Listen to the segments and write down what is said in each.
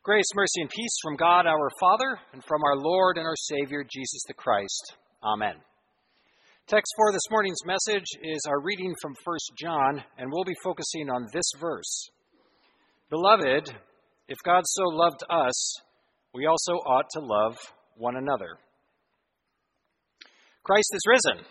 Grace, mercy, and peace from God our Father and from our Lord and our Savior, Jesus the Christ. Amen. Text for this morning's message is our reading from 1 John, and we'll be focusing on this verse. Beloved, if God so loved us, we also ought to love one another. Christ is risen.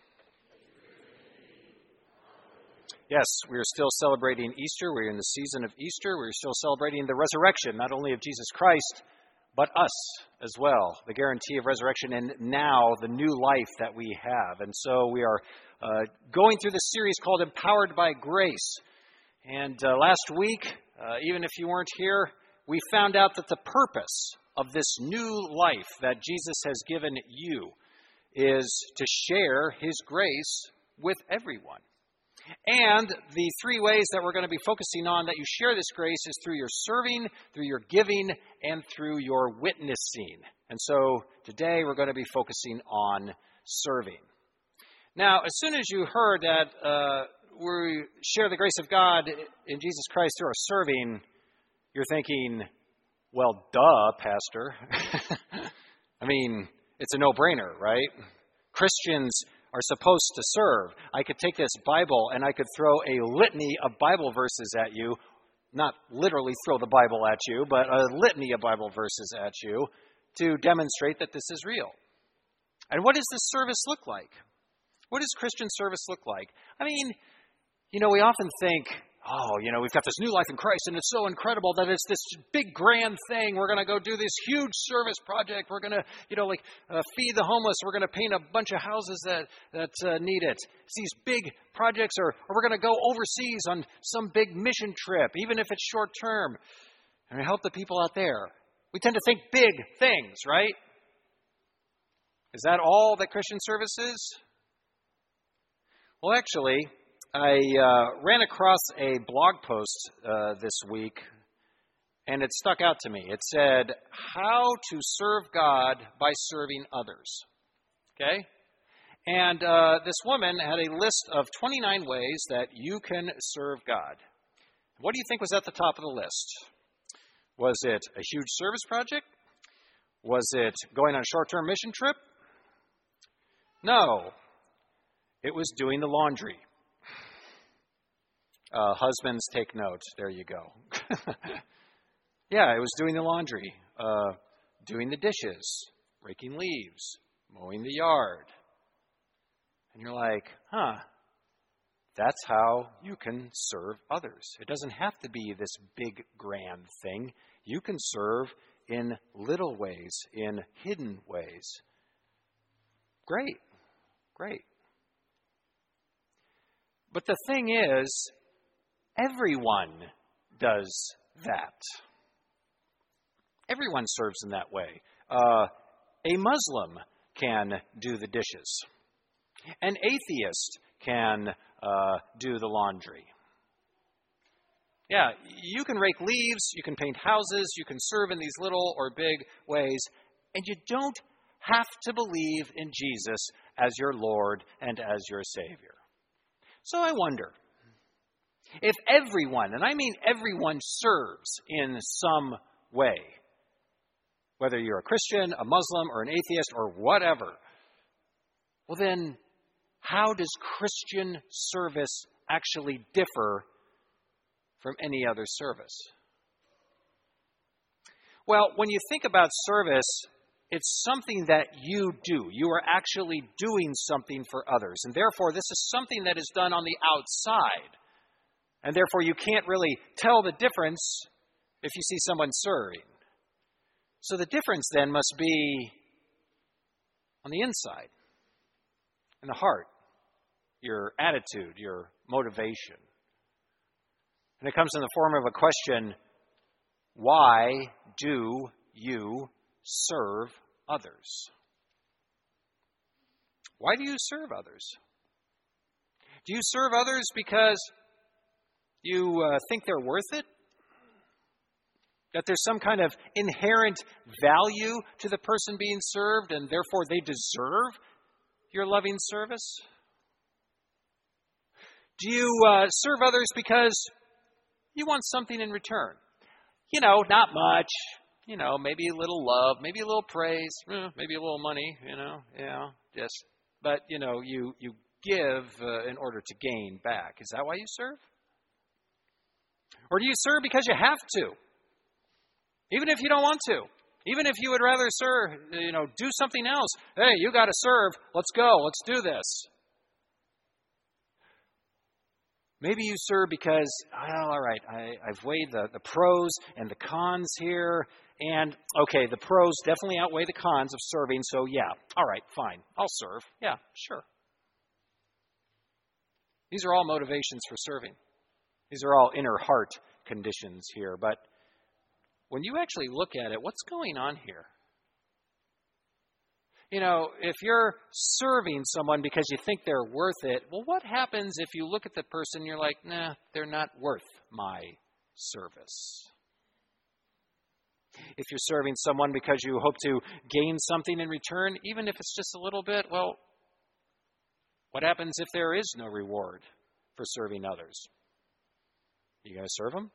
Yes, we are still celebrating Easter. We're in the season of Easter. We're still celebrating the resurrection, not only of Jesus Christ, but us as well, the guarantee of resurrection, and now the new life that we have. And so we are going through this series called Empowered by Grace. And last week, even if you weren't here, we found out that the purpose of this new life that Jesus has given you is to share his grace with everyone. And the three ways that we're going to be focusing on that you share this grace is through your serving, through your giving, and through your witnessing. And so today we're going to be focusing on serving. Now, as soon as you heard that we share the grace of God in Jesus Christ through our serving, you're thinking, well, duh, Pastor. I mean, it's a no-brainer, right? Christians are supposed to serve. I could take this Bible and I could throw a litany of Bible verses at you, not literally throw the Bible at you, but a litany of Bible verses at you to demonstrate that this is real. And what does this service look like? What does Christian service look like? I mean, we often think, we've got this new life in Christ, and it's so incredible that it's this big grand thing. We're going to go do this huge service project. We're going to, feed the homeless. We're going to paint a bunch of houses that need it. It's these big projects, or we're going to go overseas on some big mission trip, even if it's short term, and help the people out there. We tend to think big things, right? Is that all that Christian service is? Well, actually, I ran across a blog post this week, and it stuck out to me. It said, how to serve God by serving others. Okay? And this woman had a list of 29 ways that you can serve God. What do you think was at the top of the list? Was it a huge service project? Was it going on a short-term mission trip? No. It was doing the laundry. Husbands, take note. There you go. Yeah, it was doing the laundry, doing the dishes, raking leaves, mowing the yard. And you're like, that's how you can serve others. It doesn't have to be this big, grand thing. You can serve in little ways, in hidden ways. Great. But the thing is, everyone does that. Everyone serves in that way. A Muslim can do the dishes. An atheist can do the laundry. Yeah, you can rake leaves, you can paint houses, you can serve in these little or big ways, and you don't have to believe in Jesus as your Lord and as your Savior. So I wonder, if everyone, and I mean everyone, serves in some way, whether you're a Christian, a Muslim, or an atheist, or whatever, well then, how does Christian service actually differ from any other service? Well, when you think about service, it's something that you do. You are actually doing something for others. And therefore, this is something that is done on the outside. And therefore, you can't really tell the difference if you see someone serving. So the difference then must be on the inside, in the heart, your attitude, your motivation. And it comes in the form of a question, why do you serve others? Why do you serve others? Do you serve others because you think they're worth it? That there's some kind of inherent value to the person being served and therefore they deserve your loving service? Do you serve others because you want something in return? Not much. Maybe a little love, maybe a little praise, maybe a little money, but, you give in order to gain back. Is that why you serve? Or do you serve because you have to? Even if you don't want to. Even if you would rather serve, do something else. Hey, you got to serve. Let's go. Let's do this. Maybe you serve because, all right, I've weighed the pros and the cons here. And, okay, the pros definitely outweigh the cons of serving. So, yeah, all right, fine. I'll serve. Yeah, sure. These are all motivations for serving. These are all inner heart conditions here. But when you actually look at it, what's going on here? If you're serving someone because you think they're worth it, well, what happens if you look at the person and you're like, nah, they're not worth my service? If you're serving someone because you hope to gain something in return, even if it's just a little bit, well, what happens if there is no reward for serving others? You going to serve them?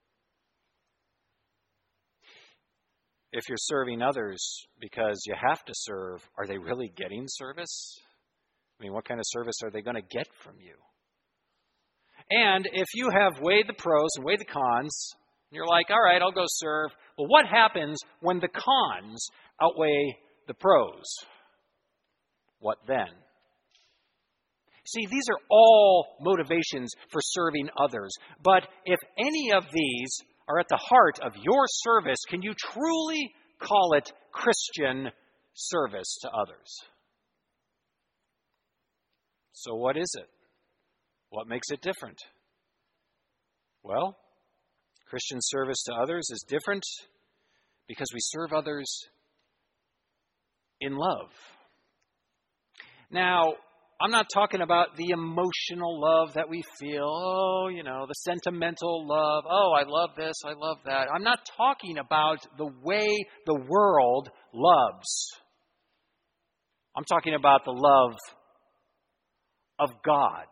If you're serving others because you have to serve, are they really getting service? I mean, what kind of service are they going to get from you? And if you have weighed the pros and weighed the cons, and you're like, all right, I'll go serve. Well, what happens when the cons outweigh the pros? What then? See, these are all motivations for serving others. But if any of these are at the heart of your service, can you truly call it Christian service to others? So what is it? What makes it different? Well, Christian service to others is different because we serve others in love. Now, I'm not talking about the emotional love that we feel, the sentimental love. Oh, I love this, I love that. I'm not talking about the way the world loves. I'm talking about the love of God.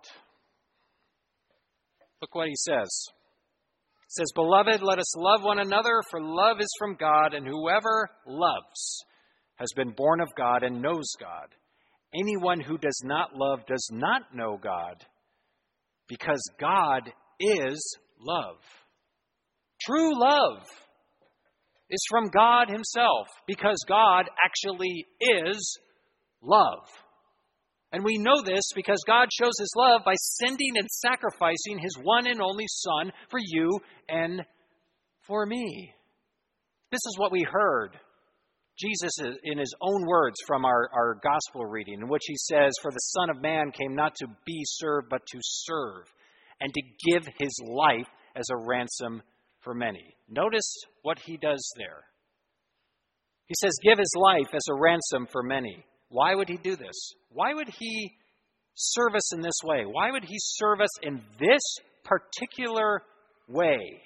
Look what he says. It says, "Beloved, let us love one another, for love is from God, and whoever loves has been born of God and knows God. Anyone who does not love does not know God, because God is love." True love is from God himself, because God actually is love. And we know this because God shows his love by sending and sacrificing his one and only Son for you and for me. This is what we heard Jesus, in his own words from our gospel reading, in which he says, "For the Son of Man came not to be served, but to serve, and to give his life as a ransom for many." Notice what he does there. He says, give his life as a ransom for many. Why would he do this? Why would he serve us in this way? Why would he serve us in this particular way?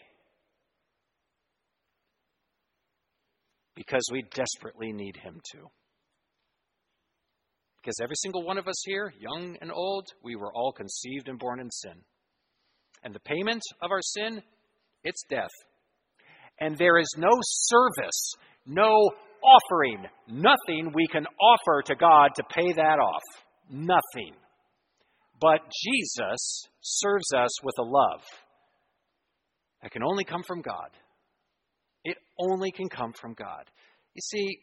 Because we desperately need him to. Because every single one of us here, young and old, we were all conceived and born in sin. And the payment of our sin, it's death. And there is no service, no offering, nothing we can offer to God to pay that off. Nothing. But Jesus serves us with a love that can only come from God. It only can come from God. You see,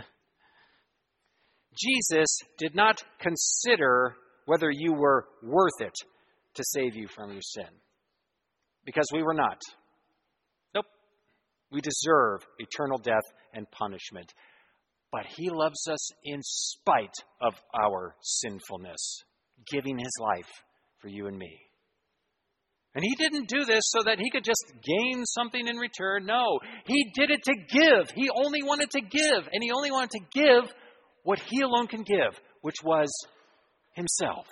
Jesus did not consider whether you were worth it to save you from your sin. Because we were not. Nope. We deserve eternal death and punishment. But he loves us in spite of our sinfulness, giving his life for you and me. And he didn't do this so that he could just gain something in return. No, he did it to give. He only wanted to give. And he only wanted to give what he alone can give, which was himself.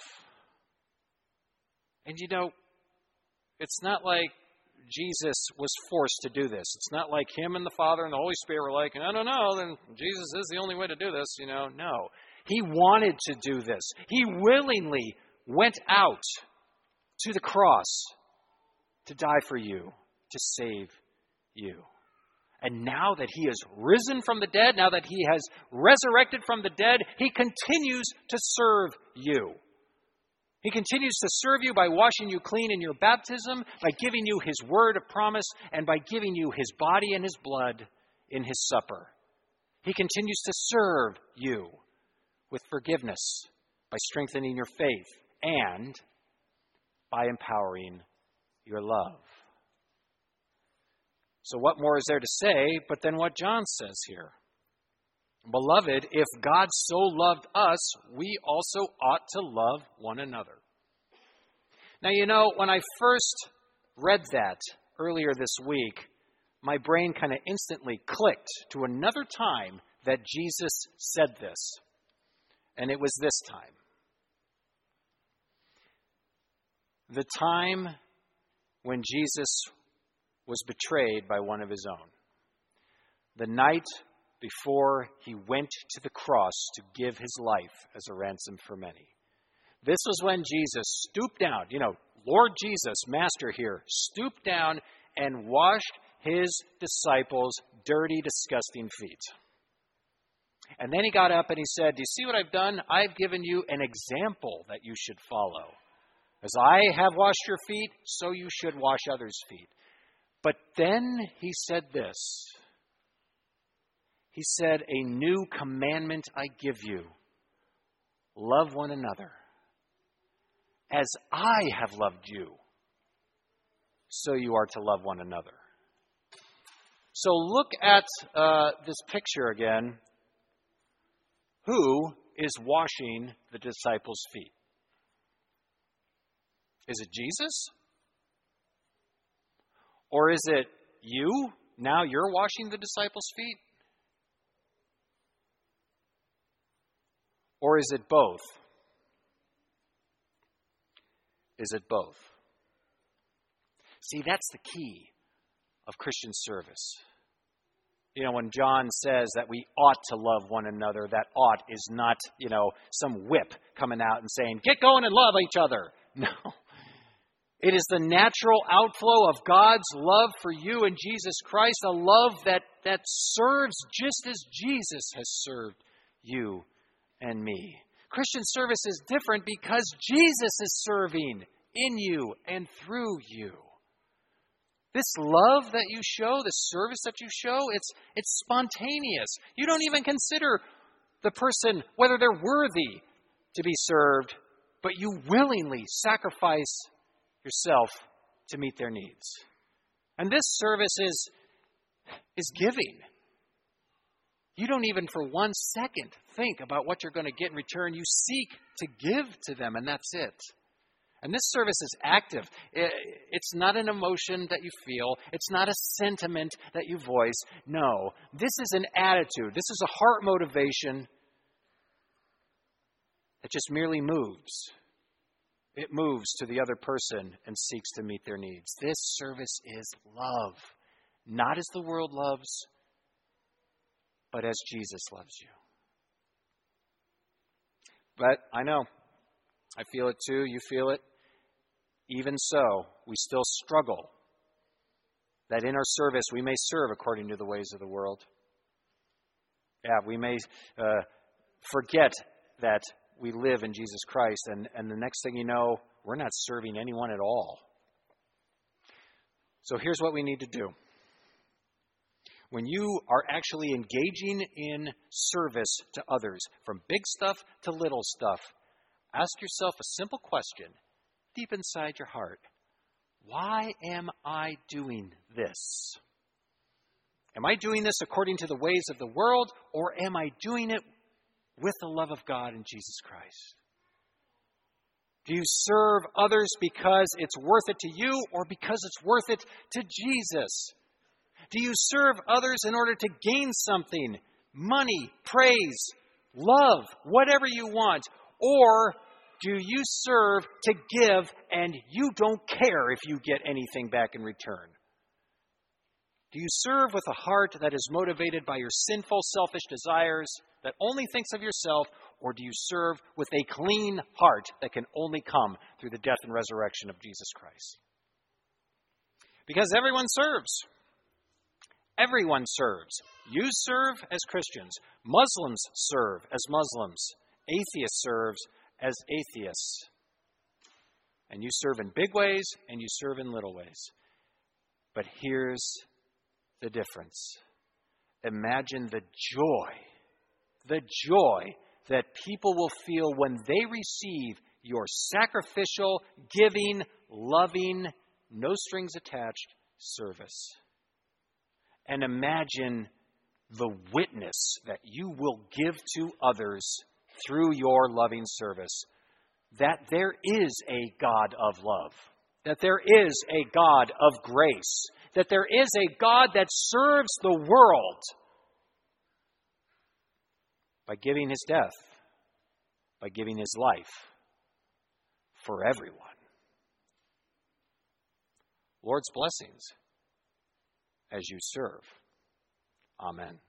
And you know, it's not like Jesus was forced to do this. It's not like him and the Father and the Holy Spirit were like, I don't know, then Jesus is the only way to do this. No. He wanted to do this. He willingly went out to the cross to die for you, to save you. And now that he has risen from the dead, now that he has resurrected from the dead, he continues to serve you. He continues to serve you by washing you clean in your baptism, by giving you his word of promise, and by giving you his body and his blood in his supper. He continues to serve you with forgiveness, by strengthening your faith, and by empowering your love. So what more is there to say but then what John says here? Beloved, if God so loved us, we also ought to love one another. Now, when I first read that earlier this week, my brain kind of instantly clicked to another time that Jesus said this. And it was this time. The time when Jesus was betrayed by one of his own. The night before he went to the cross to give his life as a ransom for many. This was when Jesus stooped down, Lord Jesus, Master here, stooped down and washed his disciples' dirty, disgusting feet. And then he got up and he said, do you see what I've done? I've given you an example that you should follow. As I have washed your feet, so you should wash others' feet. But then he said this. He said, a new commandment I give you. Love one another. As I have loved you, so you are to love one another. So look at this picture again. Who is washing the disciples' feet? Is it Jesus? Or is it you? Now you're washing the disciples' feet? Or is it both? Is it both? See, that's the key of Christian service. When John says that we ought to love one another, that ought is not, some whip coming out and saying, get going and love each other. No. It is the natural outflow of God's love for you in Jesus Christ, a love that serves just as Jesus has served you and me. Christian service is different because Jesus is serving in you and through you. This love that you show, the service that you show, it's spontaneous. You don't even consider the person whether they're worthy to be served, but you willingly sacrifice yourself to meet their needs. And this service is giving. You don't even for 1 second think about what you're going to get in return. You seek to give to them, and that's it. And this service is active. It's not an emotion that you feel. It's not a sentiment that you voice. No, this is an attitude. This is a heart motivation that just merely moves. It moves to the other person and seeks to meet their needs. This service is love, not as the world loves, but as Jesus loves you. But I know, I feel it too, you feel it. Even so, we still struggle that in our service we may serve according to the ways of the world. Yeah, we may forget that we live in Jesus Christ, and the next thing you know, we're not serving anyone at all. So here's what we need to do. When you are actually engaging in service to others, from big stuff to little stuff, ask yourself a simple question deep inside your heart. Why am I doing this? Am I doing this according to the ways of the world, or am I doing it with the love of God in Jesus Christ? Do you serve others because it's worth it to you, or because it's worth it to Jesus? Do you serve others in order to gain something? Money, praise, love, whatever you want. Or do you serve to give and you don't care if you get anything back in return? Do you serve with a heart that is motivated by your sinful, selfish desires that only thinks of yourself? Or do you serve with a clean heart that can only come through the death and resurrection of Jesus Christ? Because everyone serves. Everyone serves. You serve as Christians. Muslims serve as Muslims. Atheists serve as atheists. And you serve in big ways and you serve in little ways. But here's the difference. Imagine the joy that people will feel when they receive your sacrificial, giving, loving, no strings attached service. And imagine the witness that you will give to others through your loving service. That there is a God of love. That there is a God of grace. That there is a God that serves the world by giving his death, by giving his life for everyone. Lord's blessings as you serve. Amen.